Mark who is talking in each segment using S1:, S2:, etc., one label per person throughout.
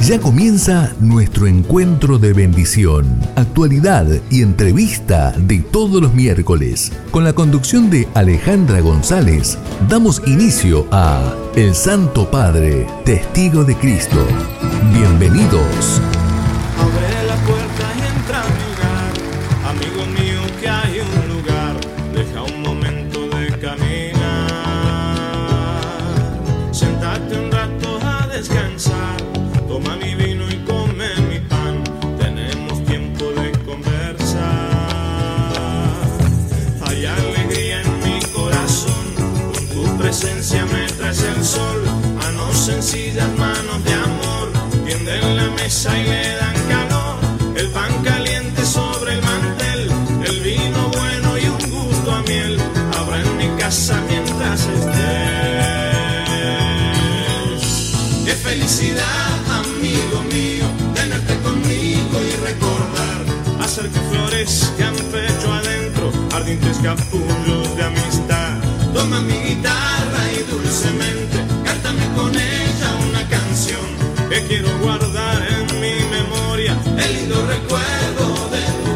S1: Ya comienza nuestro encuentro de bendición, actualidad y entrevista de todos los miércoles. Con la conducción de Alejandra González, damos inicio a El Santo Padre, Testigo de Cristo. Bienvenidos.
S2: Abre la puerta y entra a mi hogar, amigo mío, que hay un lugar, deja un momento de caminar, sentate un rato a descansar, toma mi vino y come mi pan, tenemos tiempo de conversar. Hay alegría en mi corazón, con tu presencia me traes el sol, manos sencillas, manos de amor, tienden la mesa y le dan calor, el pan caliente sobre el mantel, el vino bueno y un gusto a miel, habrá en mi casa mientras estés. Qué felicidad, amigo mío, tenerte conmigo y recordar, hacer que florezcan pecho adentro, ardientes capullos de amistad. Toma mi guitarra y dulcemente, cántame con ella una canción que quiero guardar en mi memoria, el lindo recuerdo de tu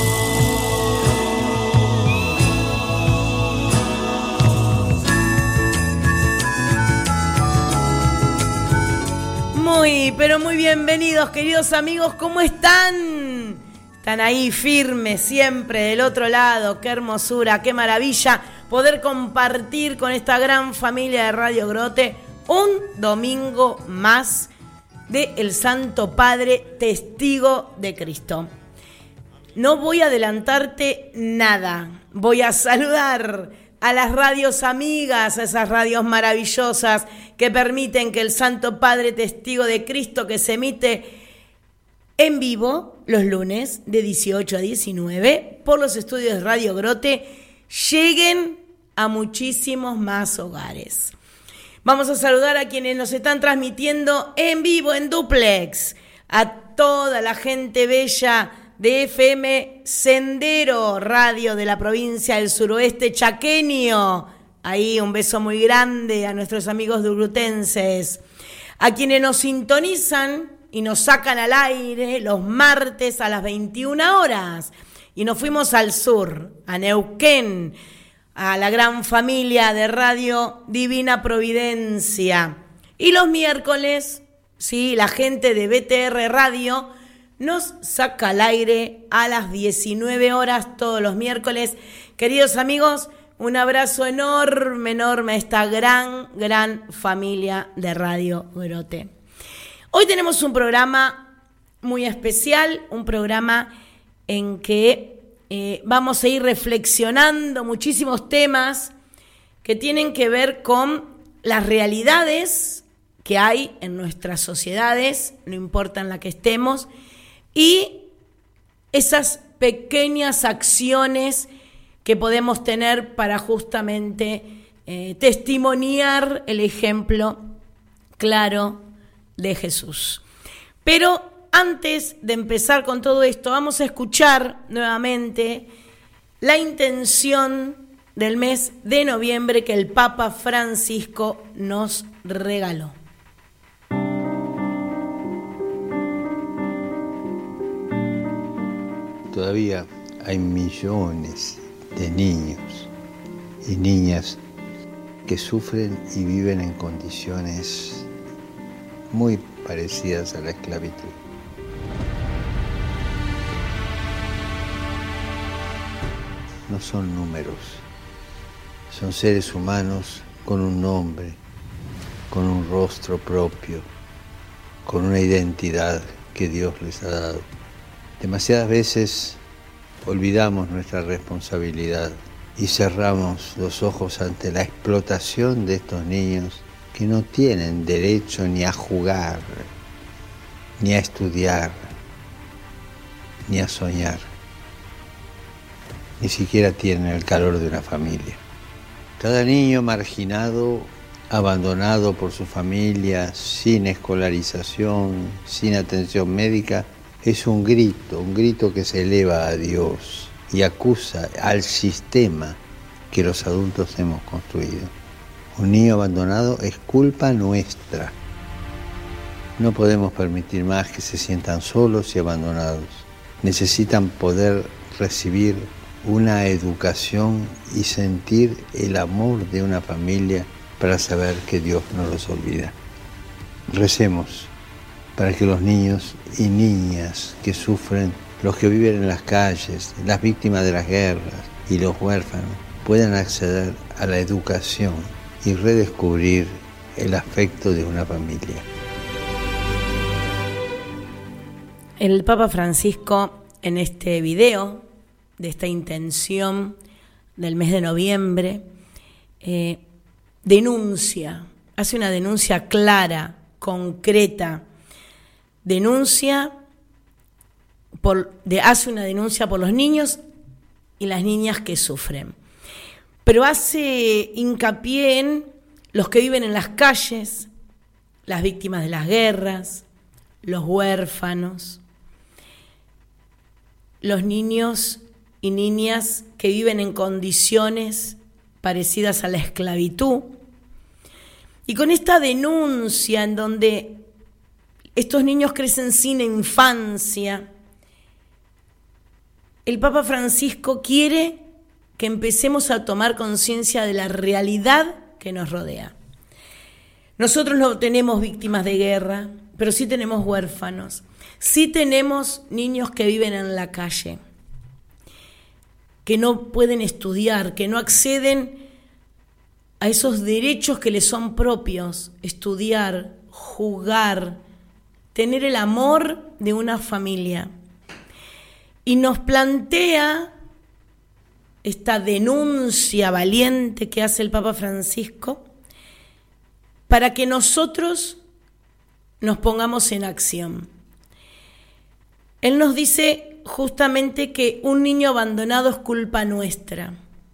S2: voz.
S3: Pero muy bienvenidos, queridos amigos, ¿cómo están? Están ahí firmes, siempre del otro lado. Qué hermosura, qué maravilla poder compartir con esta gran familia de Radio Grote un domingo más de El Santo Padre, Testigo de Cristo. No voy a adelantarte nada. Voy a saludar a las radios amigas, a esas radios maravillosas que permiten que El Santo Padre, Testigo de Cristo, que se emite en vivo los lunes de 18 a 19 por los estudios de Radio Grote, lleguen a muchísimos más hogares. Vamos a saludar a quienes nos están transmitiendo en vivo, en duplex, a toda la gente bella de FM Sendero, radio de la provincia del suroeste chaqueño. Ahí un beso muy grande a nuestros amigos dugrutenses, a quienes nos sintonizan y nos sacan al aire los martes a las 21 horas. Y nos fuimos al sur, a Neuquén, a la gran familia de Radio Divina Providencia. Y los miércoles, sí, la gente de BTR Radio nos saca al aire a las 19 horas todos los miércoles. Queridos amigos, un abrazo enorme, enorme a esta gran familia de Radio Grote. Hoy tenemos un programa muy especial, un programa en que vamos a ir reflexionando muchísimos temas que tienen que ver con las realidades que hay en nuestras sociedades, no importa en la que estemos, y esas pequeñas acciones que podemos tener para justamente testimoniar el ejemplo claro de Jesús. Pero antes de empezar con todo esto, vamos a escuchar nuevamente la intención del mes de noviembre que el Papa Francisco nos regaló.
S4: Todavía hay millones de niños y niñas que sufren y viven en condiciones muy parecidas a la esclavitud. No son números, son seres humanos con un nombre, con un rostro propio, con una identidad que Dios les ha dado. Demasiadas veces olvidamos nuestra responsabilidad y cerramos los ojos ante la explotación de estos niños que no tienen derecho ni a jugar, ni a estudiar, ni a soñar. Ni siquiera tienen el calor de una familia. Cada niño marginado, abandonado por su familia, sin escolarización, sin atención médica, es un grito que se eleva a Dios y acusa al sistema que los adultos hemos construido. Un niño abandonado es culpa nuestra. No podemos permitir más que se sientan solos y abandonados. Necesitan poder recibir una educación y sentir el amor de una familia para saber que Dios no los olvida. Recemos para que los niños y niñas que sufren, los que viven en las calles, las víctimas de las guerras y los huérfanos, puedan acceder a la educación y redescubrir el afecto de una familia.
S3: El Papa Francisco, en este video de esta intención del mes de noviembre, hace una denuncia clara, concreta, hace una denuncia por los niños y las niñas que sufren. Pero hace hincapié en los que viven en las calles, las víctimas de las guerras, los huérfanos, los niños y niñas que viven en condiciones parecidas a la esclavitud. Y con esta denuncia en donde estos niños crecen sin infancia, el Papa Francisco quiere que empecemos a tomar conciencia de la realidad que nos rodea. Nosotros no tenemos víctimas de guerra, pero sí tenemos huérfanos, sí tenemos niños que viven en la calle, que no pueden estudiar, que no acceden a esos derechos que les son propios: estudiar, jugar, tener el amor de una familia. Y nos plantea esta denuncia valiente que hace el Papa Francisco para que nosotros nos pongamos en acción. Él nos dice justamente que un niño abandonado es culpa nuestra.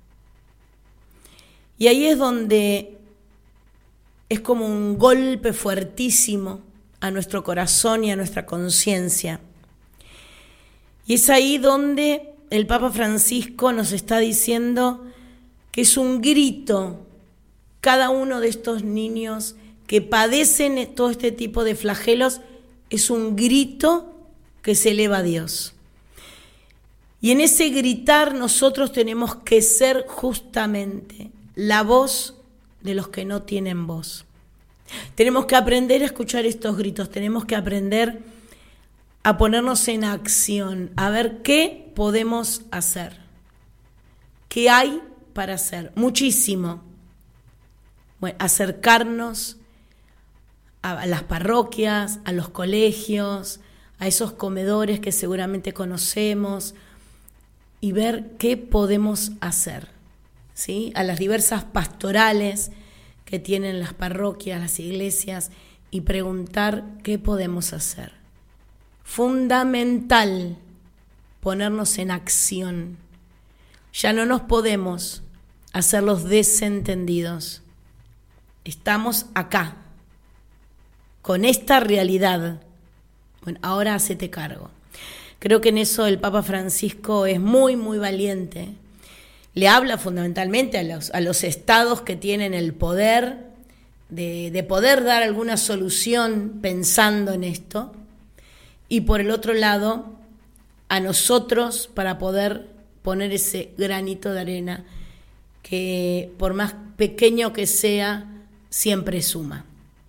S3: Y ahí es donde es como un golpe fuertísimo a nuestro corazón y a nuestra conciencia. Y es ahí donde el Papa Francisco nos está diciendo que es un grito, cada uno de estos niños que padecen todo este tipo de flagelos, es un grito que se eleva a Dios. Y en ese gritar nosotros tenemos que ser justamente la voz de los que no tienen voz. Tenemos que aprender a escuchar estos gritos, tenemos que aprender a ponernos en acción, a ver qué podemos hacer. ¿Qué hay para hacer? Muchísimo. Bueno, acercarnos a las parroquias, a los colegios, a esos comedores que seguramente conocemos y ver qué podemos hacer, ¿sí? A las diversas pastorales que tienen las parroquias, las iglesias, y preguntar qué podemos hacer. Fundamental ponernos en acción. Ya no nos podemos hacer los desentendidos. Estamos acá, con esta realidad. Bueno, ahora hacete cargo. Creo que en eso el Papa Francisco es muy, muy valiente. Le habla fundamentalmente a los estados que tienen el poder de poder dar alguna solución pensando en esto. Y por el otro lado, a nosotros para poder poner ese granito de arena que por más pequeño que sea, siempre suma.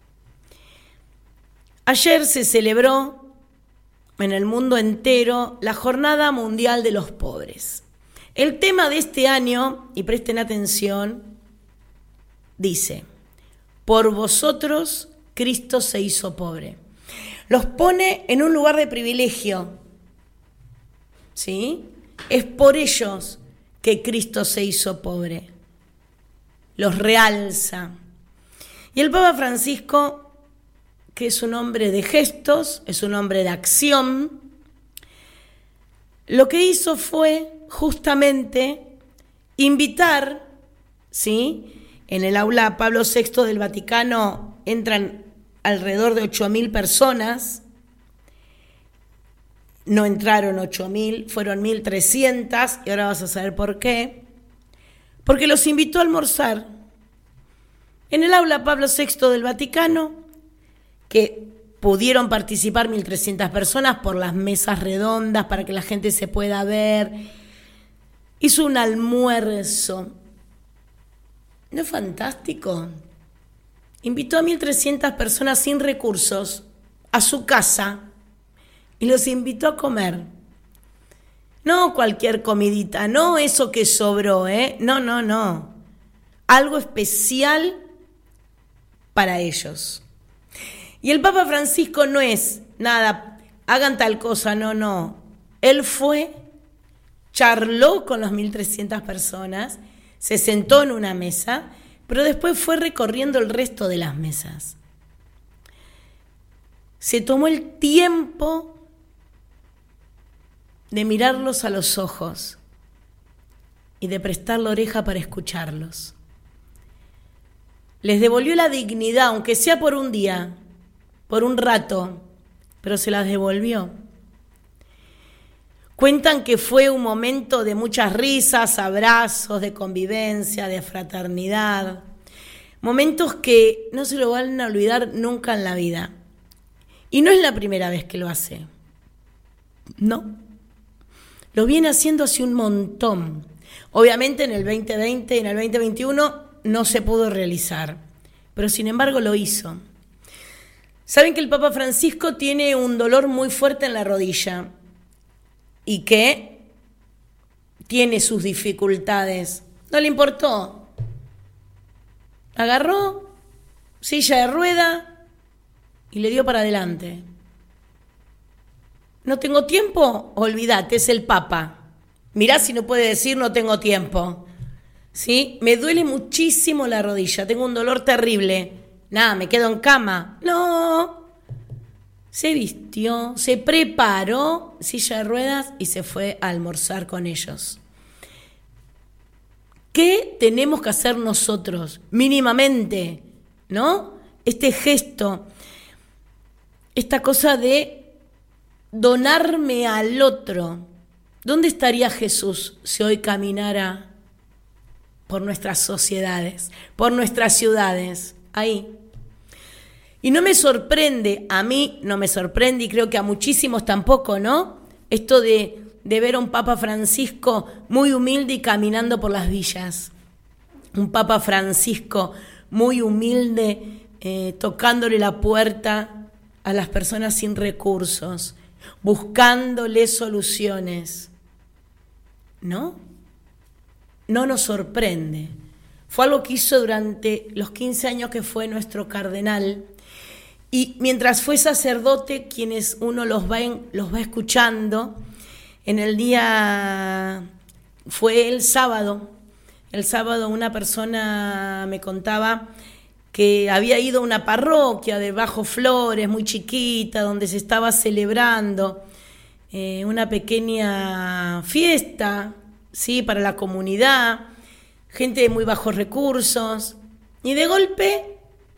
S3: Ayer se celebró en el mundo entero la Jornada Mundial de los Pobres. El tema de este año, y presten atención, dice: por vosotros Cristo se hizo pobre. Los pone en un lugar de privilegio, ¿sí? Es por ellos que Cristo se hizo pobre. Los realza. Y el Papa Francisco, que es un hombre de gestos, es un hombre de acción, lo que hizo fue justamente invitar, ¿sí? En el aula Pablo VI del Vaticano entran alrededor de 8.000 personas. No entraron 8.000, fueron 1.300, y ahora vas a saber por qué. Porque los invitó a almorzar en el aula Pablo VI del Vaticano, que pudieron participar 1.300 personas por las mesas redondas para que la gente se pueda ver. Hizo un almuerzo. ¿No es fantástico? Invitó a 1.300 personas sin recursos a su casa y los invitó a comer. No cualquier comidita, no eso que sobró, No. Algo especial para ellos. Y el Papa Francisco no es nada, hagan tal cosa, no. Él fue, charló con las 1.300 personas, se sentó en una mesa, pero después fue recorriendo el resto de las mesas. Se tomó el tiempo de mirarlos a los ojos y de prestar la oreja para escucharlos. Les devolvió la dignidad, aunque sea por un día, por un rato, pero se las devolvió. Cuentan que fue un momento de muchas risas, abrazos, de convivencia, de fraternidad. Momentos que no se lo van a olvidar nunca en la vida. Y no es la primera vez que lo hace. No. Lo viene haciendo hace un montón. Obviamente en el 2020 y en el 2021 no se pudo realizar, pero sin embargo lo hizo. Saben que el Papa Francisco tiene un dolor muy fuerte en la rodilla y que tiene sus dificultades. No le importó. Agarró silla de rueda y le dio para adelante. ¿No tengo tiempo? Olvídate, es el Papa. Mirá si no puede decir no tengo tiempo. ¿Sí? Me duele muchísimo la rodilla, tengo un dolor terrible. Nada, me quedo en cama. No. Se vistió, se preparó, silla de ruedas y se fue a almorzar con ellos. ¿Qué tenemos que hacer nosotros? Mínimamente, ¿no? Este gesto, esta cosa de donarme al otro. ¿Dónde estaría Jesús si hoy caminara por nuestras sociedades, por nuestras ciudades? Ahí. Y no me sorprende, a mí no me sorprende y creo que a muchísimos tampoco, ¿no? Esto de ver a un Papa Francisco muy humilde y caminando por las villas. Un Papa Francisco muy humilde, tocándole la puerta a las personas sin recursos, buscándole soluciones. ¿No? No nos sorprende. Fue algo que hizo durante los 15 años que fue nuestro cardenal. Y mientras fue sacerdote, quienes uno los va escuchando, en el día, fue el sábado una persona me contaba que había ido a una parroquia de Bajo Flores, muy chiquita, donde se estaba celebrando una pequeña fiesta, ¿sí?, para la comunidad, gente de muy bajos recursos, y de golpe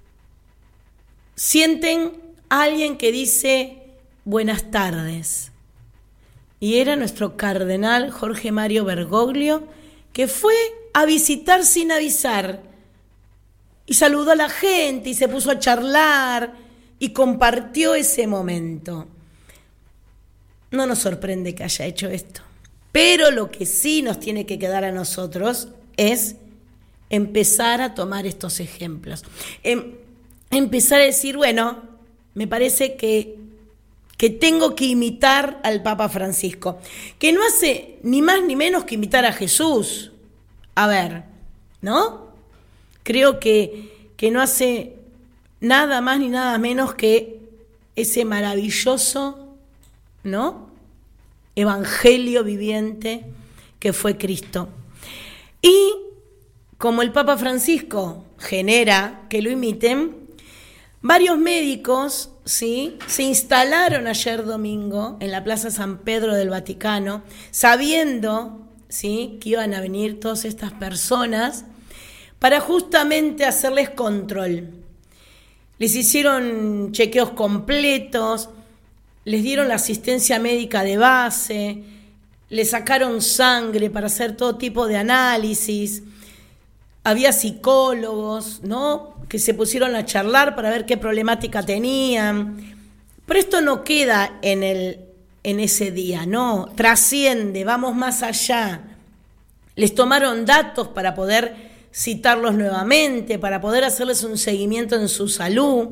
S3: sienten a alguien que dice buenas tardes. Y era nuestro cardenal Jorge Mario Bergoglio, que fue a visitar sin avisar y saludó a la gente y se puso a charlar y compartió ese momento. No nos sorprende que haya hecho esto, pero lo que sí nos tiene que quedar a nosotros es empezar a tomar estos ejemplos. Empezar a decir, bueno, me parece que tengo que imitar al Papa Francisco, que no hace ni más ni menos que imitar a Jesús. A ver, ¿no? Creo que no hace nada más ni nada menos que ese maravilloso, ¿no?, evangelio viviente que fue Cristo. Y como el Papa Francisco genera que lo imiten, varios médicos, ¿sí?, se instalaron ayer domingo en la Plaza San Pedro del Vaticano, sabiendo, ¿sí?, que iban a venir todas estas personas para justamente hacerles control. Les hicieron chequeos completos, les dieron la asistencia médica de base, les sacaron sangre para hacer todo tipo de análisis. Había psicólogos, ¿no?, que se pusieron a charlar para ver qué problemática tenían. Pero esto no queda en ese día, no, trasciende, vamos más allá. Les tomaron datos para poder citarlos nuevamente, para poder hacerles un seguimiento en su salud,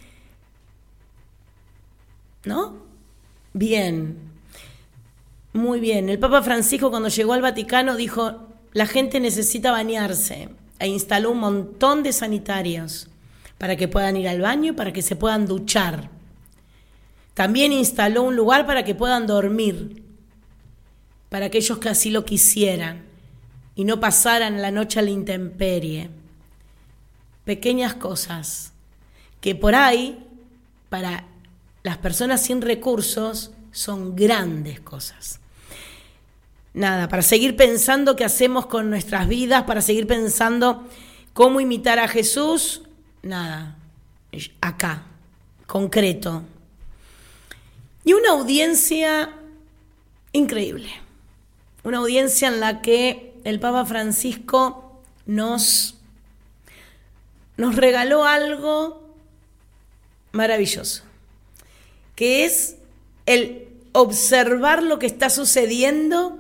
S3: ¿no? Bien, muy bien. El Papa Francisco, cuando llegó al Vaticano, dijo: la gente necesita bañarse, e instaló un montón de sanitarios para que puedan ir al baño, para que se puedan duchar. También instaló un lugar para que puedan dormir, para aquellos que así lo quisieran y no pasaran la noche a la intemperie. Pequeñas cosas que por ahí, para las personas sin recursos, son grandes cosas. Nada, para seguir pensando qué hacemos con nuestras vidas, para seguir pensando cómo imitar a Jesús, nada, acá, concreto. Y una audiencia increíble, una audiencia en la que el Papa Francisco nos regaló algo maravilloso, que es el observar lo que está sucediendo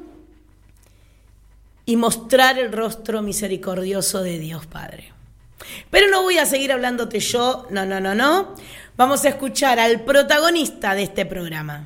S3: y mostrar el rostro misericordioso de Dios Padre. Pero no voy a seguir hablándote yo, no. Vamos a escuchar al protagonista de este programa.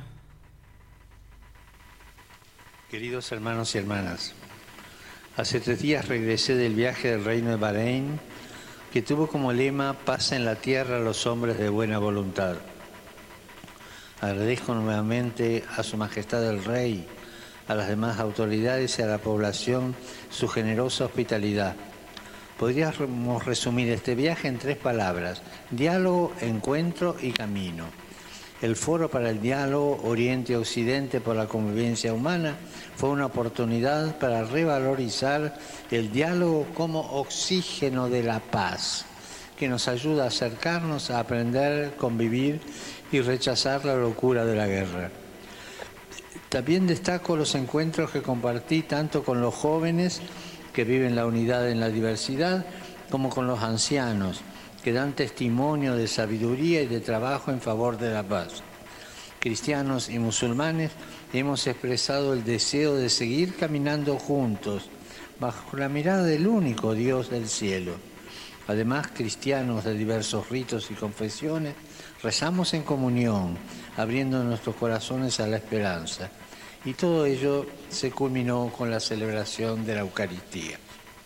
S5: Queridos hermanos y hermanas, hace 3 días regresé del viaje del Reino de Bahrein, que tuvo como lema paz en la tierra a los hombres de buena voluntad. Agradezco nuevamente a Su Majestad el Rey, a las demás autoridades y a la población su generosa hospitalidad. Podríamos resumir este viaje en 3 palabras: diálogo, encuentro y camino. El Foro para el Diálogo Oriente-Occidente por la Convivencia Humana fue una oportunidad para revalorizar el diálogo como oxígeno de la paz, que nos ayuda a acercarnos, a aprender, convivir y rechazar la locura de la guerra. También destaco los encuentros que compartí tanto con los jóvenes, que viven la unidad en la diversidad, como con los ancianos, que dan testimonio de sabiduría y de trabajo en favor de la paz. Cristianos y musulmanes hemos expresado el deseo de seguir caminando juntos, bajo la mirada del único Dios del cielo. Además, cristianos de diversos ritos y confesiones, rezamos en comunión, abriendo nuestros corazones a la esperanza. Y todo ello se culminó con la celebración de la Eucaristía.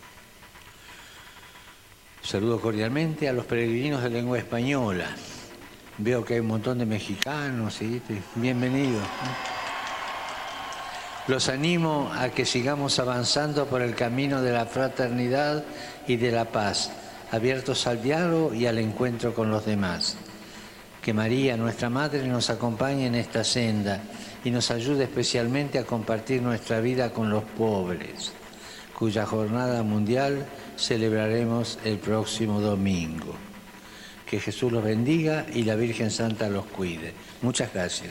S5: Saludo cordialmente a los peregrinos de lengua española. Veo que hay un montón de mexicanos, ¿sí? Bienvenidos. Los animo a que sigamos avanzando por el camino de la fraternidad y de la paz, abiertos al diálogo y al encuentro con los demás. Que María, nuestra Madre, nos acompañe en esta senda y nos ayude especialmente a compartir nuestra vida con los pobres, cuya jornada mundial celebraremos el próximo domingo. Que Jesús los bendiga y la Virgen Santa los cuide. Muchas gracias.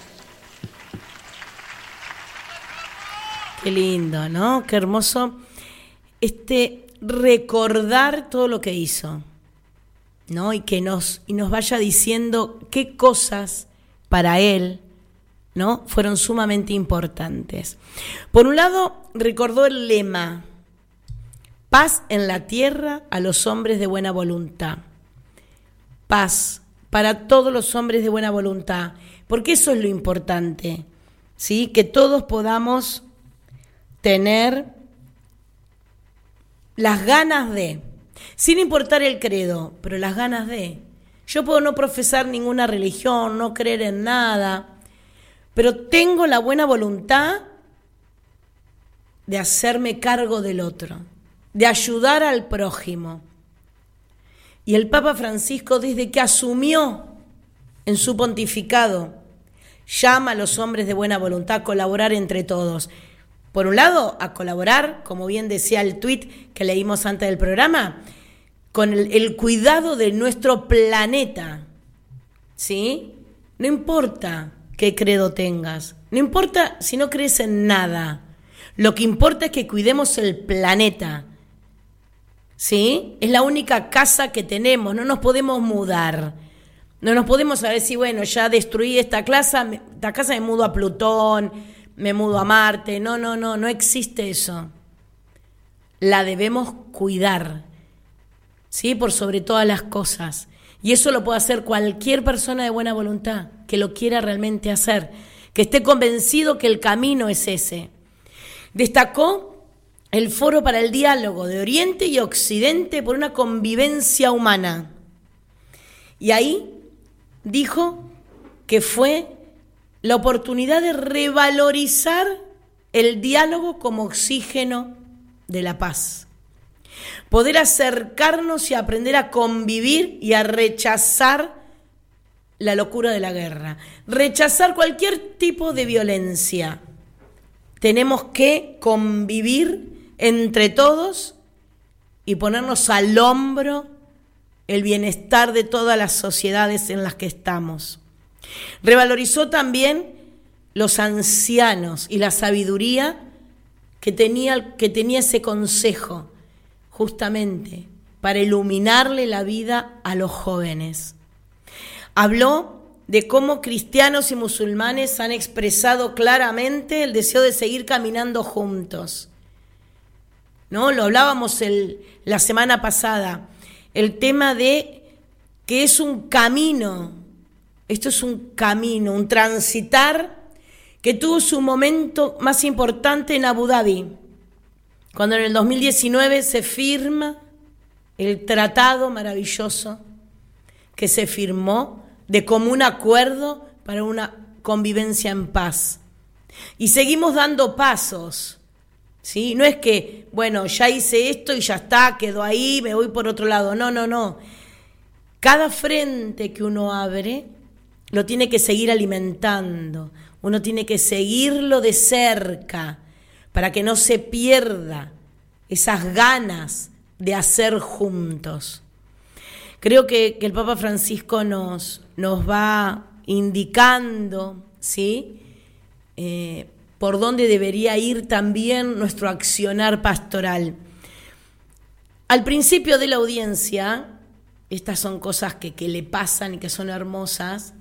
S3: Qué lindo, ¿no? Qué hermoso recordar todo lo que hizo, ¿no? Y nos vaya diciendo qué cosas para él, ¿no?, fueron sumamente importantes. Por un lado, recordó el lema: paz en la tierra a los hombres de buena voluntad. Paz para todos los hombres de buena voluntad, porque eso es lo importante, ¿sí? Que todos podamos tener las ganas de, sin importar el credo, pero las ganas de. Yo puedo no profesar ninguna religión, no creer en nada, pero tengo la buena voluntad de hacerme cargo del otro, de ayudar al prójimo. Y el Papa Francisco, desde que asumió en su pontificado, llama a los hombres de buena voluntad a colaborar entre todos. Por un lado, a colaborar, como bien decía el tuit que leímos antes del programa, con el cuidado de nuestro planeta, ¿sí? No importa qué credo tengas, no importa si no crees en nada, lo que importa es que cuidemos el planeta, ¿sí? Es la única casa que tenemos, no nos podemos mudar. No nos podemos decir, bueno, ya destruí esta casa, me mudo a Plutón, me mudo a Marte. No existe eso. La debemos cuidar, ¿sí? Por sobre todas las cosas. Y eso lo puede hacer cualquier persona de buena voluntad, que lo quiera realmente hacer, que esté convencido que el camino es ese. Destacó el Foro para el Diálogo de Oriente y Occidente por una convivencia humana. Y ahí dijo que fue la oportunidad de revalorizar el diálogo como oxígeno de la paz. Poder acercarnos y aprender a convivir y a rechazar la locura de la guerra. Rechazar cualquier tipo de violencia. Tenemos que convivir entre todos y ponernos al hombro el bienestar de todas las sociedades en las que estamos. Revalorizó también los ancianos y la sabiduría que tenía ese consejo, justamente para iluminarle la vida a los jóvenes. Habló de cómo cristianos y musulmanes han expresado claramente el deseo de seguir caminando juntos, ¿no? Lo hablábamos la semana pasada, el tema de que es un camino, esto es un camino, un transitar que tuvo su momento más importante en Abu Dhabi, cuando en el 2019 se firma el tratado maravilloso que se firmó de común acuerdo para una convivencia en paz. Y seguimos dando pasos, ¿sí? No es que, bueno, ya hice esto y ya está, quedó ahí, me voy por otro lado. No. Cada frente que uno abre lo tiene que seguir alimentando. Uno tiene que seguirlo de cerca para que no se pierda esas ganas de hacer juntos. Creo que el Papa Francisco nos va indicando, ¿sí? Por dónde debería ir también nuestro accionar pastoral. Al principio de la audiencia, estas son cosas que le pasan y que son hermosas,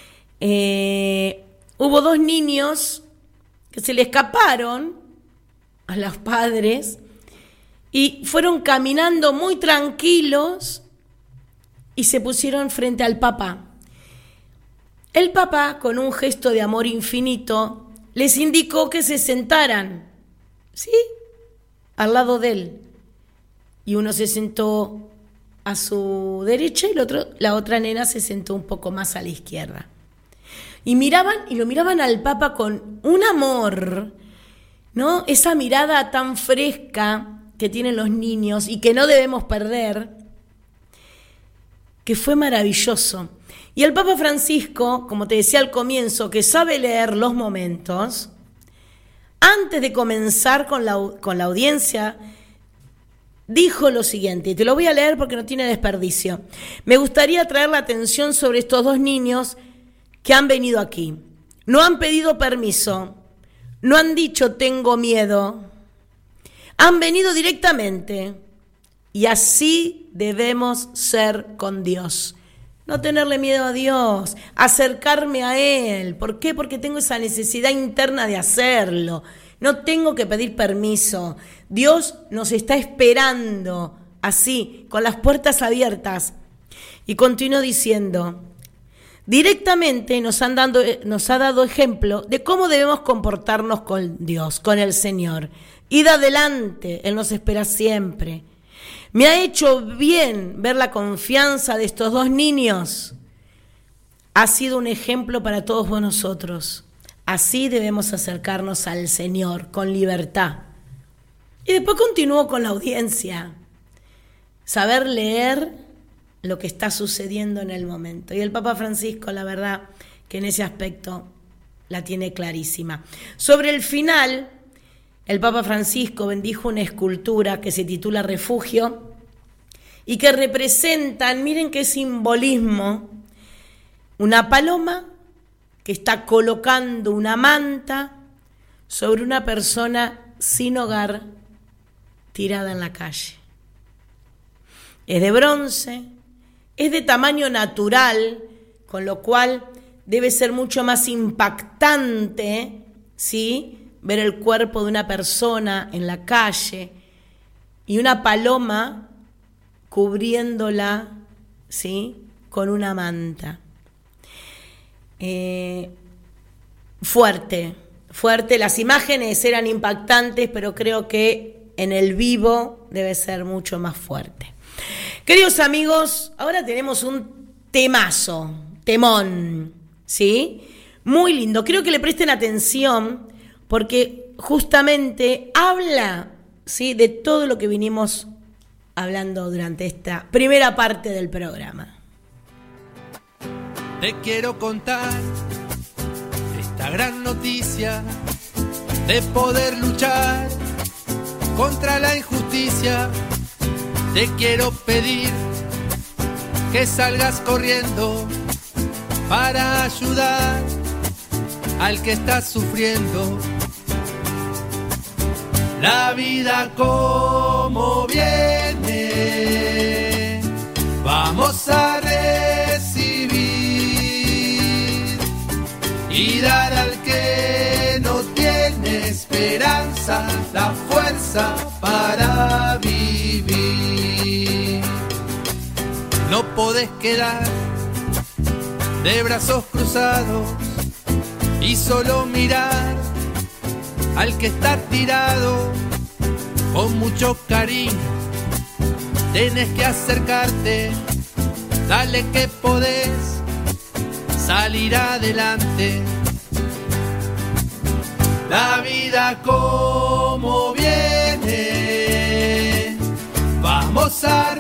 S3: hubo 2 niños que se le escaparon a los padres y fueron caminando muy tranquilos y se pusieron frente al Papa. El Papa, con un gesto de amor infinito, les indicó que se sentaran, ¿sí?, al lado de él. Y uno se sentó a su derecha y la otra nena se sentó un poco más a la izquierda. Y lo miraban al Papa con un amor, ¿no? Esa mirada tan fresca que tienen los niños y que no debemos perder, que fue maravilloso. Y el Papa Francisco, como te decía al comienzo, que sabe leer los momentos, antes de comenzar con la audiencia, dijo lo siguiente, y te lo voy a leer porque no tiene desperdicio. Me gustaría traer la atención sobre estos 2 niños que han venido aquí. No han pedido permiso, no han dicho tengo miedo, han venido directamente y así debemos ser con Dios. No tenerle miedo a Dios, acercarme a Él. ¿Por qué? Porque tengo esa necesidad interna de hacerlo. No tengo que pedir permiso. Dios nos está esperando así, con las puertas abiertas. Y continuó diciendo, directamente nos ha dado ejemplo de cómo debemos comportarnos con Dios, con el Señor. Id adelante, Él nos espera siempre. Me ha hecho bien ver la confianza de estos 2 niños. Ha sido un ejemplo para todos nosotros. Así debemos acercarnos al Señor, con libertad. Y después continuó con la audiencia. Saber leer lo que está sucediendo en el momento. Y el Papa Francisco, la verdad, que en ese aspecto la tiene clarísima. Sobre el final, el Papa Francisco bendijo una escultura que se titula Refugio y que representan, miren qué simbolismo, una paloma que está colocando una manta sobre una persona sin hogar tirada en la calle. Es de bronce, es de tamaño natural, con lo cual debe ser mucho más impactante, ¿sí?, ver el cuerpo de una persona en la calle y una paloma cubriéndola, ¿sí?, con una manta. Fuerte, las imágenes eran impactantes, pero creo que en el vivo debe ser mucho más fuerte. Queridos amigos, ahora tenemos un temón, ¿sí? Muy lindo, creo que le presten atención porque justamente habla, ¿sí?, de todo lo que vinimos hablando durante esta primera parte del programa.
S6: Te quiero contar esta gran noticia de poder luchar contra la injusticia. Te quiero pedir que salgas corriendo para ayudar al que está sufriendo. La vida como viene, vamos a recibir y dar al que no tiene esperanza la fuerza para vivir. No podés quedar de brazos cruzados y solo mirar al que está tirado. Con mucho cariño tenés que acercarte, dale que podés salir adelante. La vida como viene, vamos a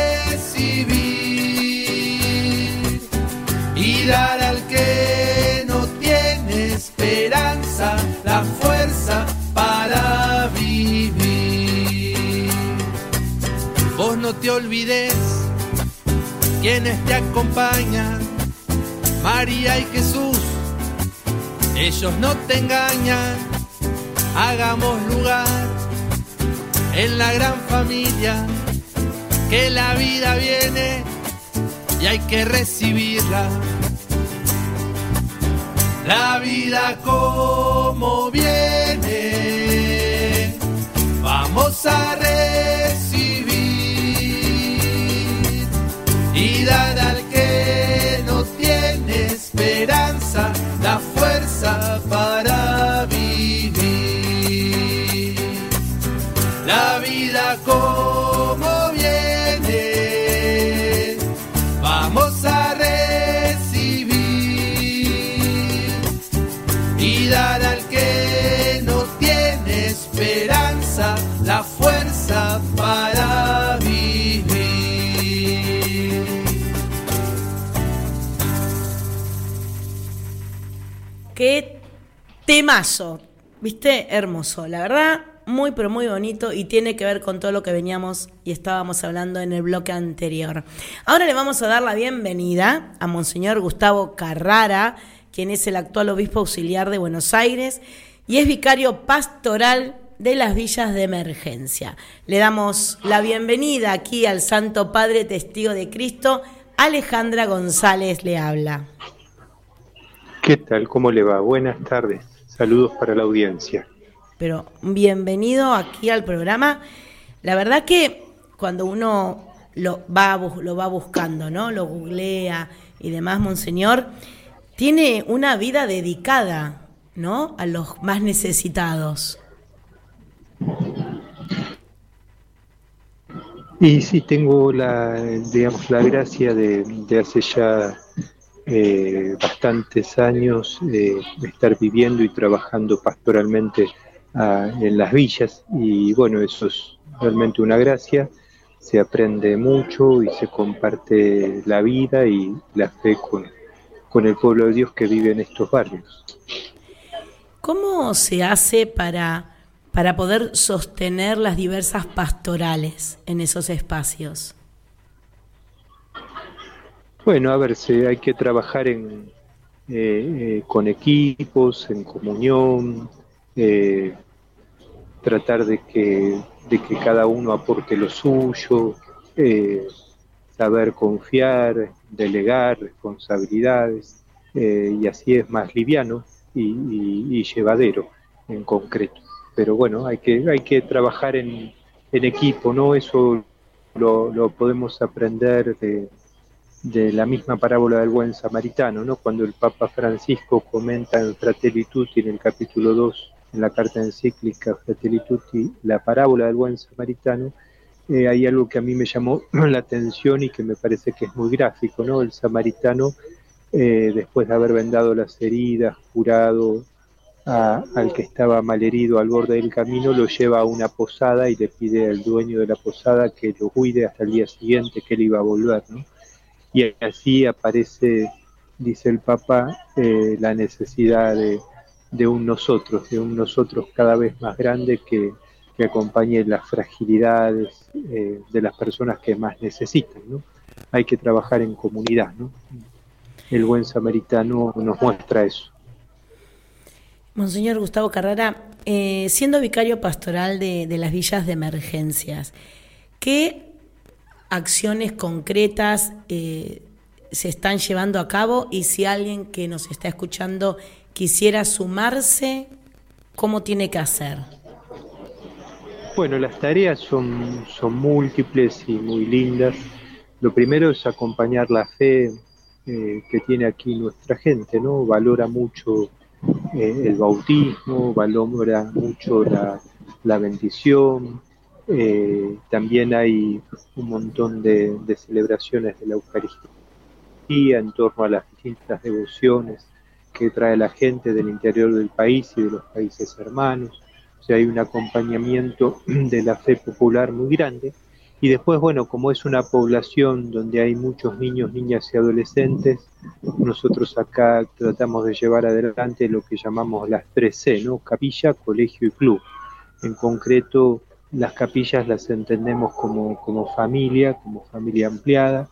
S6: recibir y dar al que no tiene esperanza la fuerza para vivir. Vos no te olvides quienes te acompañan, María y Jesús, ellos no te engañan. Hagamos lugar en la gran familia, que la vida viene y hay que recibirla. La vida como viene, vamos a recibir y dar al que no tiene esperanza la fuerza para vivir. La vida como viene, vamos a recibir y dar al que no tiene esperanza la fuerza para vivir.
S3: Qué temazo, ¿viste? Hermoso, la verdad, muy pero muy bonito y tiene que ver con todo lo que veníamos y estábamos hablando en el bloque anterior. Ahora le vamos a dar la bienvenida a Monseñor Gustavo Carrara, quien es el actual obispo auxiliar de Buenos Aires y es vicario pastoral de las villas de emergencia. Le damos la bienvenida aquí al Santo Padre Testigo de Cristo. Alejandra González le habla.
S7: ¿Qué tal? ¿Cómo le va? Buenas tardes. Saludos para la audiencia.
S3: Pero bienvenido aquí al programa. La verdad que cuando uno lo va buscando, ¿no?, lo googlea y demás, Monseñor, tiene una vida dedicada, ¿no?, a los más necesitados.
S7: Y sí, tengo la gracia de hace ya bastantes años de estar viviendo y trabajando pastoralmente en las villas, y bueno, eso es realmente una gracia. Se aprende mucho y se comparte la vida y la fe con el pueblo de Dios que vive en estos barrios.
S3: ¿Cómo se hace para poder sostener las diversas pastorales en esos espacios?
S7: Bueno, a ver, hay que trabajar con equipos, en comunión, tratar de que cada uno aporte lo suyo, saber confiar, delegar responsabilidades, y así es más liviano y llevadero en concreto. Pero bueno, hay que trabajar en equipo, ¿no? Eso lo podemos aprender de la misma parábola del buen samaritano, ¿no? Cuando el Papa Francisco comenta en Fratelli Tutti, en el capítulo 2, en la carta encíclica Fratelli Tutti, la parábola del buen samaritano, hay algo que a mí me llamó la atención y que me parece que es muy gráfico, ¿no? El samaritano, después de haber vendado las heridas, curado al que estaba malherido al borde del camino, lo lleva a una posada y le pide al dueño de la posada que lo cuide hasta el día siguiente, que él iba a volver, ¿no? Y así aparece, dice el Papa, la necesidad de un nosotros cada vez más grande que acompañe las fragilidades de las personas que más necesitan, ¿no? Hay que trabajar en comunidad, ¿no? El buen samaritano nos muestra eso.
S3: Monseñor Gustavo Carrara, siendo vicario pastoral de las villas de emergencias, ¿qué acciones concretas se están llevando a cabo? Y si alguien que nos está escuchando quisiera sumarse, ¿cómo tiene que hacer?
S7: Bueno, las tareas son múltiples y muy lindas. Lo primero es acompañar la fe que tiene aquí nuestra gente, ¿no? Valora mucho el bautismo, valora mucho la bendición. También hay un montón de celebraciones de la Eucaristía en torno a las distintas devociones que trae la gente del interior del país y de los países hermanos. O sea, hay un acompañamiento de la fe popular muy grande. Y después, bueno, como es una población donde hay muchos niños, niñas y adolescentes, nosotros acá tratamos de llevar adelante lo que llamamos las 3C, ¿no? Capilla, colegio y club. En concreto, las capillas las entendemos como familia ampliada.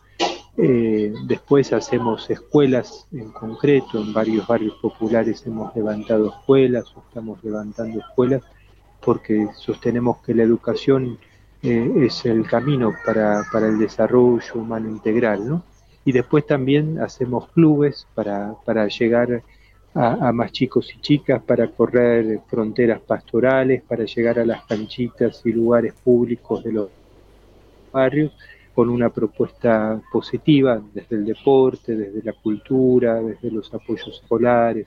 S7: Después hacemos escuelas en concreto, en varios barrios populares hemos levantado escuelas o estamos levantando escuelas porque sostenemos que la educación es el camino para el desarrollo humano integral, ¿no? Y después también hacemos clubes para llegar a más chicos y chicas, para correr fronteras pastorales, para llegar a las canchitas y lugares públicos de los barrios, con una propuesta positiva desde el deporte, desde la cultura, desde los apoyos escolares.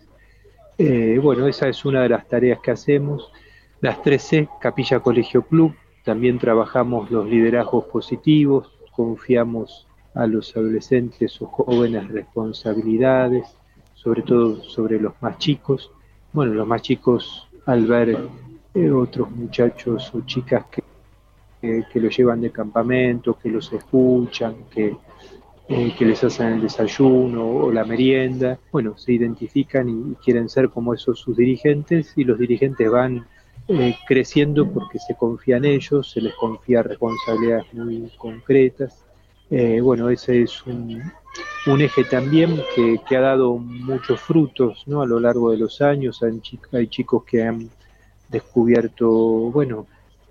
S7: Bueno, esa es una de las tareas que hacemos. Las 3C, Capilla, Colegio, Club, también trabajamos los liderazgos positivos, confiamos a los adolescentes o jóvenes responsabilidades, sobre todo sobre los más chicos. Bueno, los más chicos al ver otros muchachos o chicas que los llevan de campamento, que los escuchan, que les hacen el desayuno o la merienda, bueno, se identifican y quieren ser como esos sus dirigentes, y los dirigentes van creciendo porque se confía en ellos, se les confía responsabilidades muy concretas. Bueno, ese es un eje también que ha dado muchos frutos, ¿no? A lo largo de los años. Hay chicos que han descubierto, bueno,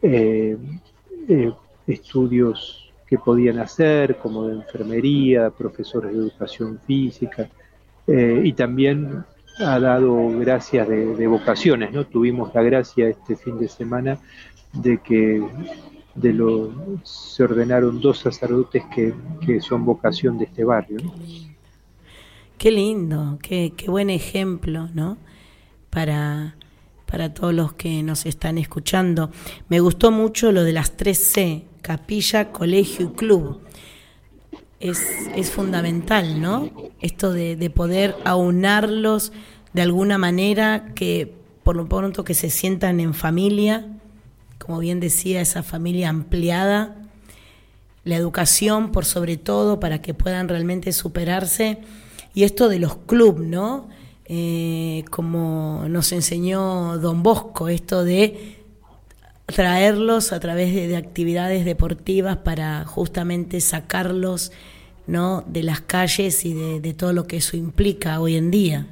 S7: estudios que podían hacer, como de enfermería, profesores de educación física, y también ha dado gracias de vocaciones, ¿no? Tuvimos la gracia este fin de semana de que se ordenaron 2 sacerdotes que son vocación de este barrio, ¿no?
S3: Qué lindo, qué buen ejemplo, ¿no? Para todos los que nos están escuchando. Me gustó mucho lo de las 3C, capilla, colegio y club. Es fundamental, ¿no? Esto de poder aunarlos de alguna manera, que por lo pronto que se sientan en familia, como bien decía, esa familia ampliada, la educación por sobre todo para que puedan realmente superarse, y esto de los clubs, ¿no? Como nos enseñó Don Bosco, esto de traerlos a través de actividades deportivas para justamente sacarlos, ¿no?, de las calles y de todo lo que eso implica hoy en día.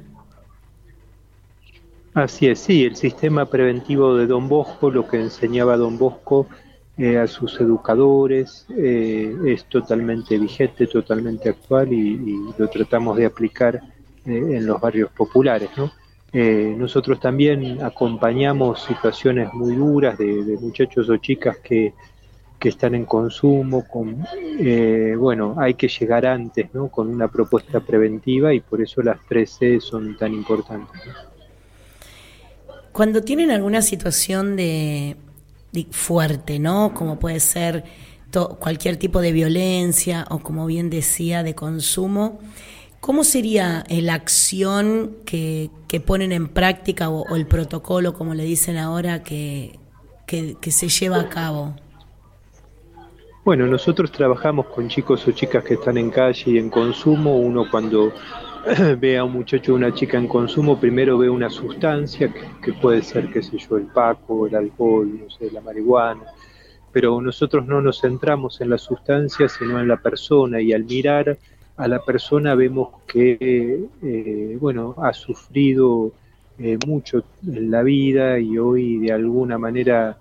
S7: Así es, sí, el sistema preventivo de Don Bosco, lo que enseñaba Don Bosco a sus educadores, es totalmente vigente, totalmente actual y lo tratamos de aplicar en los barrios populares, ¿no? Nosotros también acompañamos situaciones muy duras de muchachos o chicas que están en consumo, bueno, hay que llegar antes, ¿no? Con una propuesta preventiva y por eso las 3C son tan importantes, ¿no?
S3: Cuando tienen alguna situación de fuerte, ¿no? Como puede ser cualquier tipo de violencia o, como bien decía, de consumo, ¿cómo sería la acción que ponen en práctica o el protocolo, como le dicen ahora, que se lleva a cabo?
S7: Bueno, nosotros trabajamos con chicos o chicas que están en calle y en consumo. Uno cuando ve a un muchacho o una chica en consumo, primero ve una sustancia que puede ser, qué sé yo, el paco, el alcohol, no sé, la marihuana, pero nosotros no nos centramos en la sustancia, sino en la persona, y al mirar a la persona vemos que, bueno, ha sufrido mucho en la vida y hoy de alguna manera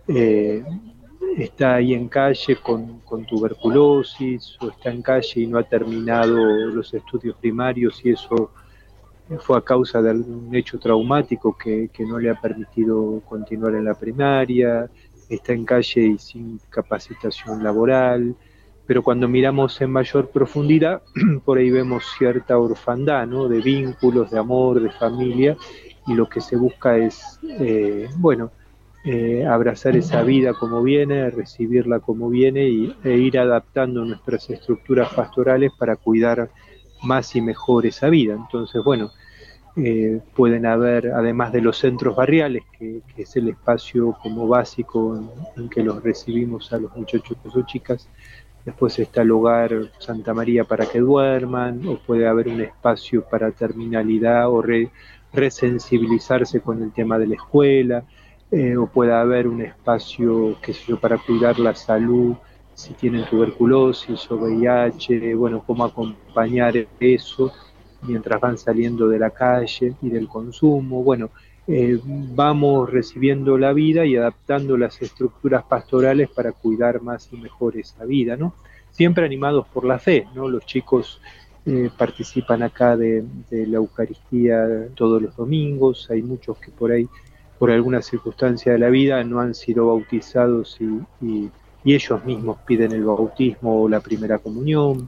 S7: está ahí en calle con tuberculosis, o está en calle y no ha terminado los estudios primarios y eso fue a causa de algún hecho traumático que no le ha permitido continuar en la primaria, está en calle y sin capacitación laboral, pero cuando miramos en mayor profundidad, por ahí vemos cierta orfandad, ¿no? De vínculos, de amor, de familia, y lo que se busca es, bueno, abrazar esa vida como viene, recibirla como viene e ir adaptando nuestras estructuras pastorales para cuidar más y mejor esa vida. Entonces, bueno, pueden haber, además de los centros barriales, que es el espacio como básico en que los recibimos a los muchachos o chicas, después está el hogar Santa María para que duerman, o puede haber un espacio para terminalidad o resensibilizarse con el tema de la escuela, o puede haber un espacio, qué sé yo, para cuidar la salud, si tienen tuberculosis o VIH, bueno, cómo acompañar eso mientras van saliendo de la calle y del consumo. Bueno, vamos recibiendo la vida y adaptando las estructuras pastorales para cuidar más y mejor esa vida, ¿no? Siempre animados por la fe, ¿no? Los chicos participan acá de la Eucaristía todos los domingos, hay muchos que por ahí, por alguna circunstancia de la vida, no han sido bautizados y ellos mismos piden el bautismo o la primera comunión.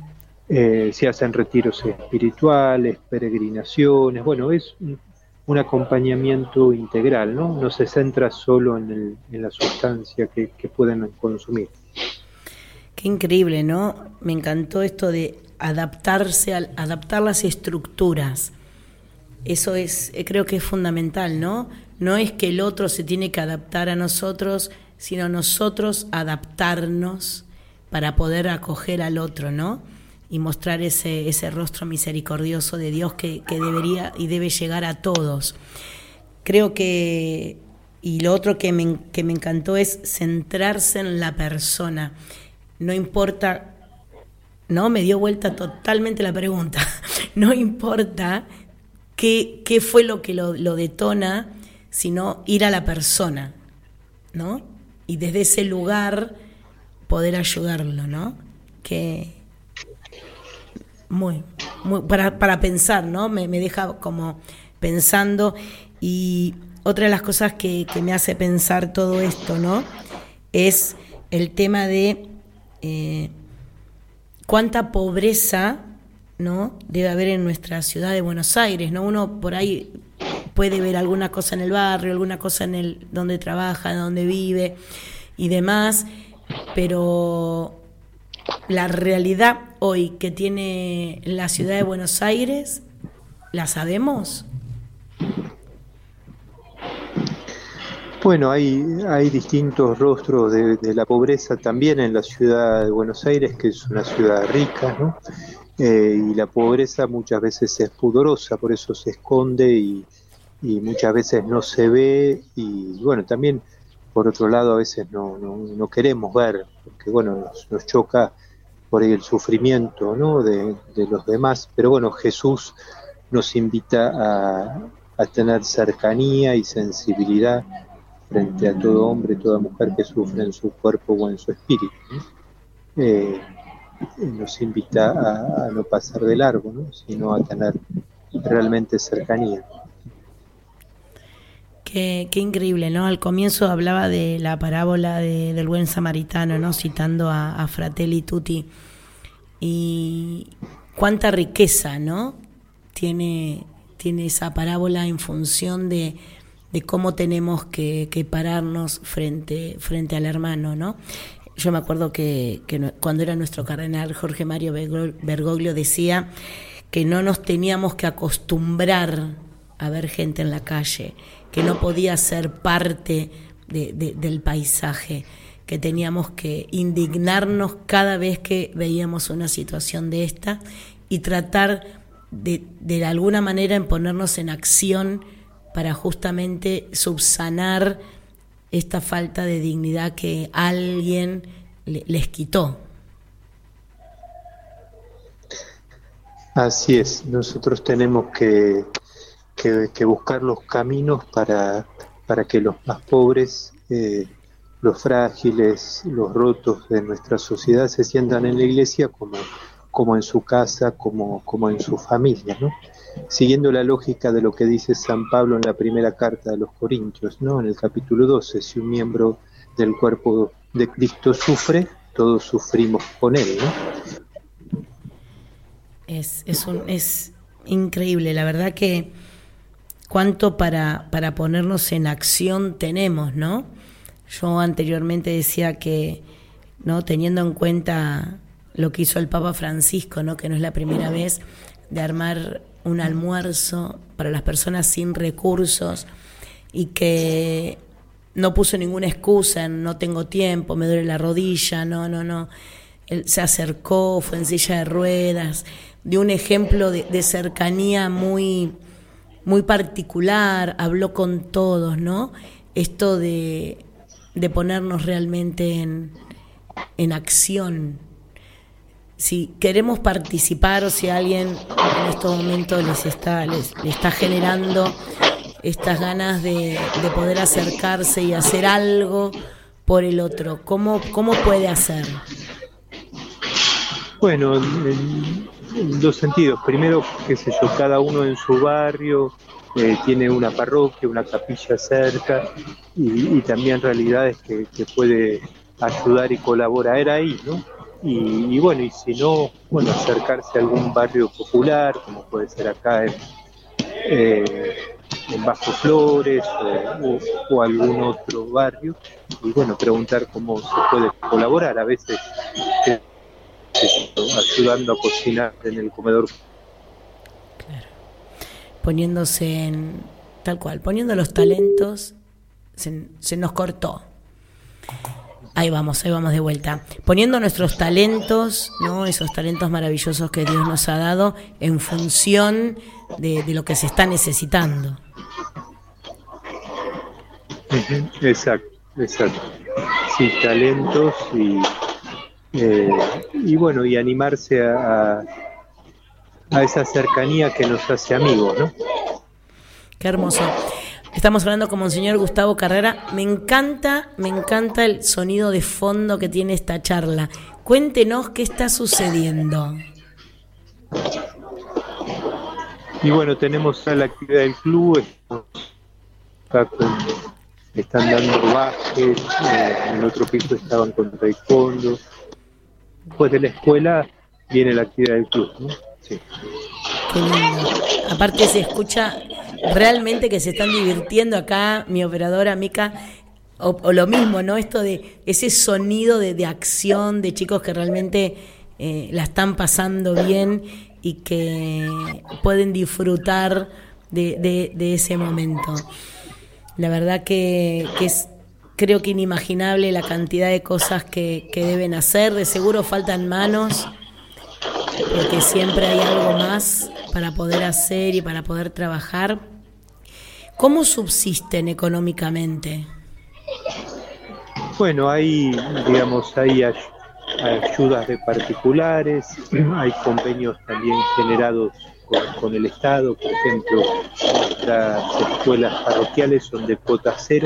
S7: Se hacen retiros espirituales, peregrinaciones, bueno, es un acompañamiento integral, ¿no? No se centra solo en la sustancia que pueden consumir.
S3: Qué increíble, ¿no? Me encantó esto de adaptar las estructuras. Eso es, creo que es fundamental, ¿no? No es que el otro se tiene que adaptar a nosotros, sino nosotros adaptarnos para poder acoger al otro, ¿no? Y mostrar ese rostro misericordioso de Dios que debería y debe llegar a todos. Creo que, y lo otro que me encantó es centrarse en la persona. No importa, no, me dio vuelta totalmente la pregunta. No importa qué fue lo que lo detona, sino ir a la persona, ¿no? Y desde ese lugar poder ayudarlo, ¿no? Que muy para pensar, ¿no? Me deja como pensando. Y otra de las cosas que me hace pensar todo esto, ¿no? Es el tema de cuánta pobreza, ¿no? Debe haber en nuestra ciudad de Buenos Aires, ¿no? Uno por ahí puede ver alguna cosa en el barrio, alguna cosa en el donde trabaja, donde vive y demás, pero la realidad hoy que tiene la ciudad de Buenos Aires, ¿la sabemos?
S7: Bueno, hay distintos rostros de la pobreza también en la ciudad de Buenos Aires, que es una ciudad rica, ¿no? Y la pobreza muchas veces es pudorosa, por eso se esconde y muchas veces no se ve, y bueno, también por otro lado a veces no queremos ver, porque bueno, nos choca por ahí el sufrimiento, ¿no? de los demás, pero bueno, Jesús nos invita a tener cercanía y sensibilidad frente a todo hombre, toda mujer que sufre en su cuerpo o en su espíritu, ¿no? Nos invita a no pasar de largo, ¿no? Sino a tener realmente cercanía.
S3: Qué increíble, ¿no? Al comienzo hablaba de la parábola del buen samaritano, ¿no? Citando a Fratelli Tutti. Y cuánta riqueza, ¿no? Tiene esa parábola en función de cómo tenemos que pararnos frente al hermano, ¿no? Yo me acuerdo que cuando era nuestro cardenal Jorge Mario Bergoglio decía que no nos teníamos que acostumbrar a ver gente en la calle, que no podía ser parte del paisaje, que teníamos que indignarnos cada vez que veíamos una situación de esta y tratar de alguna manera en ponernos en acción para justamente subsanar esta falta de dignidad que alguien les quitó.
S7: Así es, nosotros tenemos que buscar los caminos para que los más pobres, los frágiles, los rotos de nuestra sociedad se sientan en la iglesia como en su casa, como en su familia, ¿no? Siguiendo la lógica de lo que dice San Pablo en la primera carta de los Corintios, ¿no? En el capítulo 12, si un miembro del cuerpo de Cristo sufre, todos sufrimos con él, ¿no?
S3: Es increíble, la verdad que cuánto para ponernos en acción tenemos, ¿no? Yo anteriormente decía que, ¿no? Teniendo en cuenta lo que hizo el Papa Francisco, ¿no? Que no es la primera vez de armar un almuerzo para las personas sin recursos y que no puso ninguna excusa en no tengo tiempo, me duele la rodilla, no. Él se acercó, fue en silla de ruedas, dio un ejemplo de cercanía muy, muy particular, habló con todos, ¿no? Esto de ponernos realmente en acción. Si queremos participar o si alguien en estos momentos le está generando estas ganas de poder acercarse y hacer algo por el otro, ¿cómo puede hacer?
S7: Bueno, en dos sentidos. Primero, qué sé yo, cada uno en su barrio tiene una parroquia, una capilla cerca y también realidades que puede ayudar y colaborar ahí, ¿no? Y bueno, y si no, bueno, acercarse a algún barrio popular, como puede ser acá en Bajo Flores o algún otro barrio, y bueno, preguntar cómo se puede colaborar, a veces ayudando a cocinar en el comedor.
S3: Claro. Poniéndose en, tal cual, poniendo los talentos, se nos cortó. Ahí vamos de vuelta. Poniendo nuestros talentos, ¿no? Esos talentos maravillosos que Dios nos ha dado en función de lo que se está necesitando.
S7: Exacto. Sí, talentos y bueno, y animarse a esa cercanía que nos hace amigos, ¿no?
S3: Qué hermoso. Estamos hablando con Monseñor Gustavo Carrera. Me encanta el sonido de fondo que tiene esta charla. Cuéntenos qué está sucediendo.
S7: Y bueno, tenemos la actividad del club, están dando básquet, en el otro piso estaban con taekwondo. Después de la escuela viene la actividad del club, ¿no? Sí.
S3: Qué lindo. Aparte se escucha realmente que se están divirtiendo acá, mi operadora Mica, o lo mismo, ¿no? Esto de ese sonido de acción de chicos que realmente la están pasando bien y que pueden disfrutar de ese momento. La verdad que es, creo que inimaginable la cantidad de cosas que deben hacer. De seguro faltan manos, porque siempre hay algo más para poder hacer y para poder trabajar. ¿Cómo subsisten económicamente?
S7: Bueno, hay ayudas de particulares, hay convenios también generados con el Estado. Por ejemplo, nuestras escuelas parroquiales son de cuota cero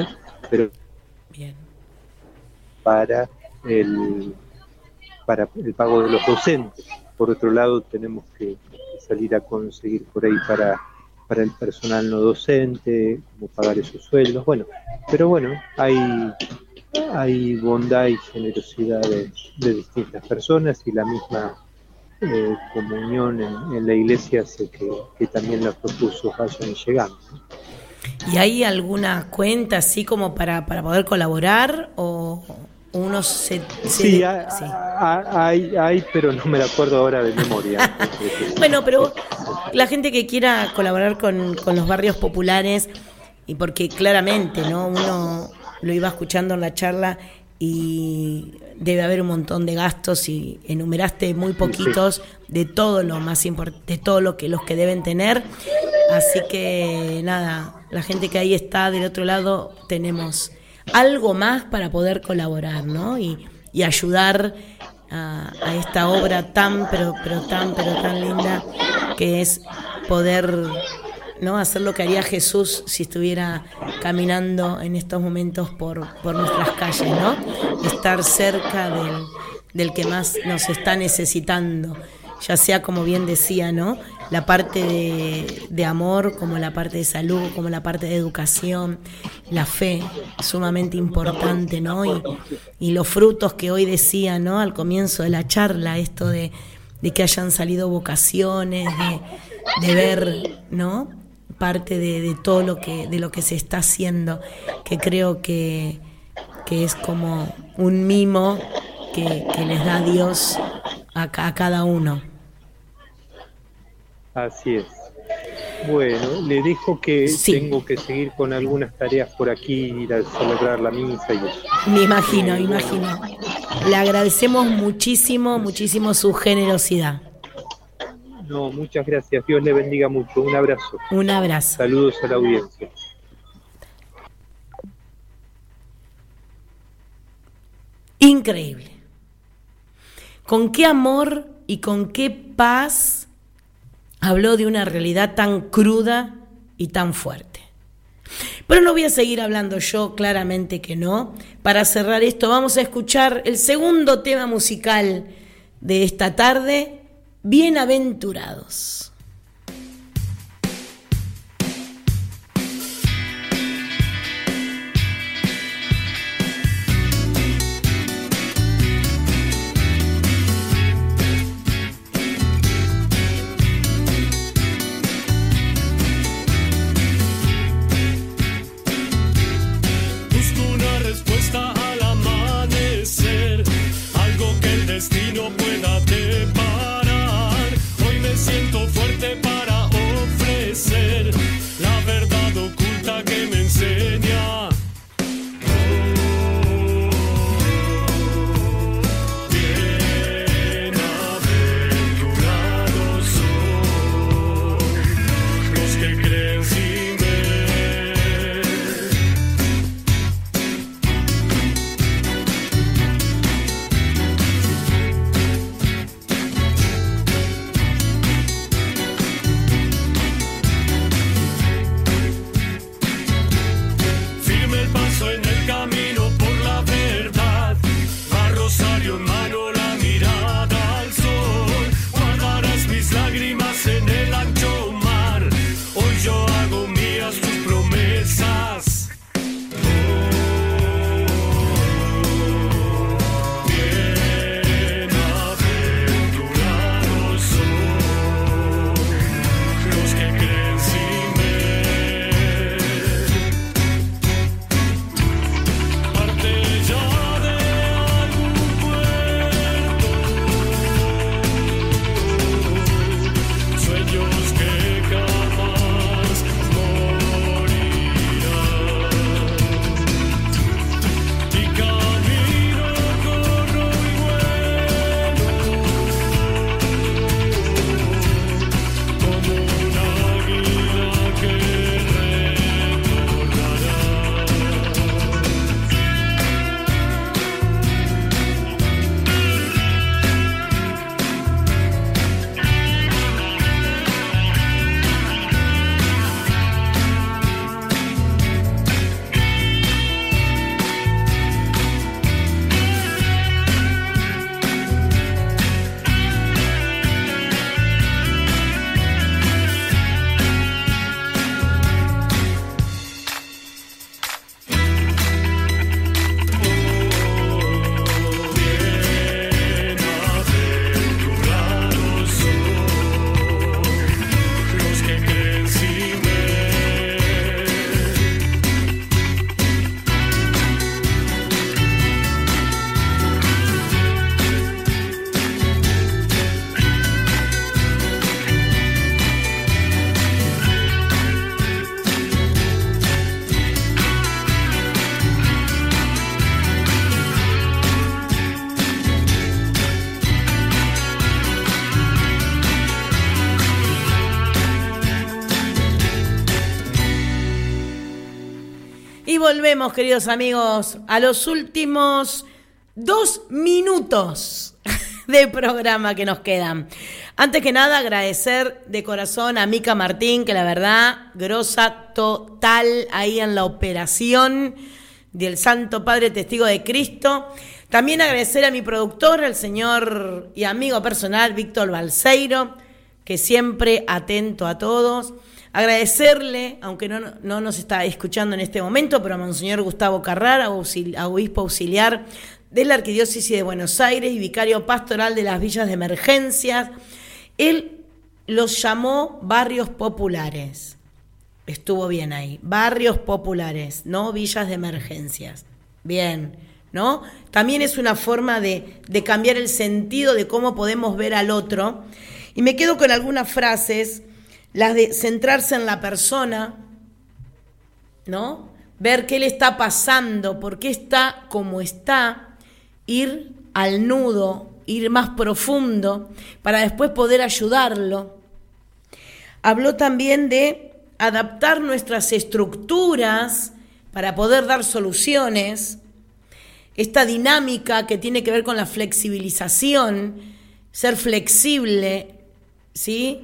S7: pero
S3: Bien.
S7: para el pago de los docentes. Por otro lado, tenemos que salir a conseguir por ahí para el personal no docente, como pagar esos sueldos. Bueno, pero bueno, hay bondad y generosidad de distintas personas, y la misma comunión en la iglesia hace que también los recursos vayan llegando.
S3: ¿Y hay alguna cuenta así como para poder colaborar o uno
S7: Sí, hay, pero no me la acuerdo ahora de memoria.
S3: Bueno, pero la gente que quiera colaborar con los barrios populares, y porque claramente, ¿no? Uno lo iba escuchando en la charla y debe haber un montón de gastos, y enumeraste muy poquitos de todo lo más importante, de todo los que deben tener. Así que nada, la gente que ahí está del otro lado, tenemos algo más para poder colaborar, ¿no? Y ayudar a esta obra tan linda, que es poder, ¿no?, hacer lo que haría Jesús si estuviera caminando en estos momentos por nuestras calles, ¿no? Estar cerca del que más nos está necesitando, ya sea, como bien decía, ¿no?, la parte de amor, como la parte de salud, como la parte de educación, la fe, sumamente importante, ¿no? Y los frutos que hoy decía, ¿no?, al comienzo de la charla, esto de que hayan salido vocaciones, de ver, ¿no?, parte de todo lo que se está haciendo, que creo que es como un mimo que les da Dios a cada uno.
S7: Así es. Bueno, le dejo que tengo que seguir con algunas tareas por aquí, ir a celebrar la misa y eso.
S3: Me imagino. Le agradecemos muchísimo su generosidad.
S7: No, muchas gracias. Dios le bendiga mucho. Un abrazo.
S3: Un abrazo.
S7: Saludos a la audiencia.
S3: Increíble. Con qué amor y con qué paz habló de una realidad tan cruda y tan fuerte. Pero no voy a seguir hablando yo, claramente que no. Para cerrar esto, vamos a escuchar el segundo tema musical de esta tarde, Bienaventurados.
S2: Al amanecer, algo que el destino pueda deparar. Hoy me siento fuerte para ofrecer la verdad oculta que me enseña. Bienaventurados son los que creen sin ver. Sueños que jamás morirán.
S3: Y volvemos, queridos amigos, a los últimos 2 minutos de programa que nos quedan. Antes que nada, agradecer de corazón a Mica Martín, que la verdad, grosa total ahí en la operación del Santo Padre Testigo de Cristo. También agradecer a mi productor, el señor y amigo personal, Víctor Balseiro, que siempre atento a todos. Agradecerle, aunque no nos está escuchando en este momento, pero a Monseñor Gustavo Carrara, obispo auxiliar de la Arquidiócesis de Buenos Aires y vicario pastoral de las villas de emergencias. Él los llamó barrios populares. Estuvo bien ahí. Barrios populares, no villas de emergencias. Bien, ¿no? También es una forma de cambiar el sentido de cómo podemos ver al otro. Y me quedo con algunas frases, las de centrarse en la persona, ¿no? Ver qué le está pasando, por qué está como está, ir al nudo, ir más profundo, para después poder ayudarlo. Habló también de adaptar nuestras estructuras para poder dar soluciones, esta dinámica que tiene que ver con la flexibilización, ser flexible, ¿sí?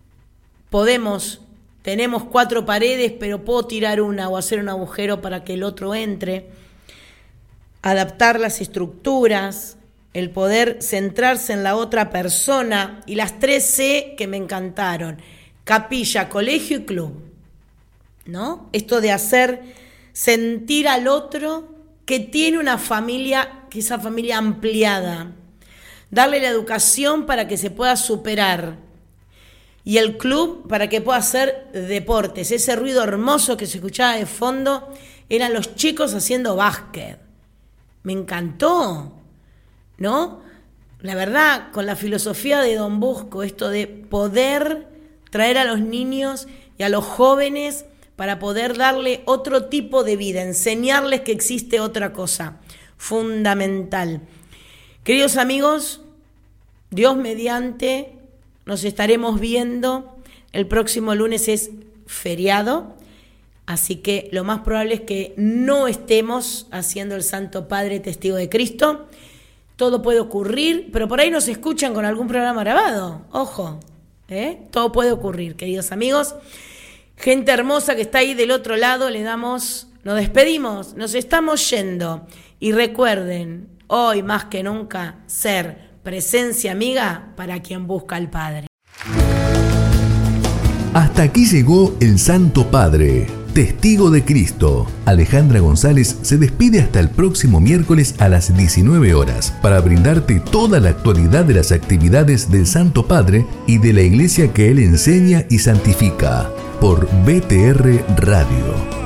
S3: Tenemos 4 paredes, pero puedo tirar una o hacer un agujero para que el otro entre. Adaptar las estructuras, el poder centrarse en la otra persona y las 3 C que me encantaron: capilla, colegio y club, ¿no? Esto de hacer sentir al otro que tiene una familia, que esa familia ampliada, darle la educación para que se pueda superar. Y el club para que pueda hacer deportes. Ese ruido hermoso que se escuchaba de fondo eran los chicos haciendo básquet. Me encantó, ¿no? La verdad, con la filosofía de Don Bosco, esto de poder traer a los niños y a los jóvenes para poder darle otro tipo de vida, enseñarles que existe otra cosa, fundamental. Queridos amigos, Dios mediante, nos estaremos viendo. El próximo lunes es feriado, así que lo más probable es que no estemos haciendo el Santo Padre Testigo de Cristo. Todo puede ocurrir, pero por ahí nos escuchan con algún programa grabado. Ojo, todo puede ocurrir, queridos amigos. Gente hermosa que está ahí del otro lado, nos despedimos, nos estamos yendo. Y recuerden, hoy más que nunca, ser presencia amiga para quien busca al Padre.
S1: Hasta aquí llegó el Santo Padre, Testigo de Cristo. Alejandra González se despide hasta el próximo miércoles a las 19 horas para brindarte toda la actualidad de las actividades del Santo Padre y de la iglesia que él enseña y santifica por BTR Radio.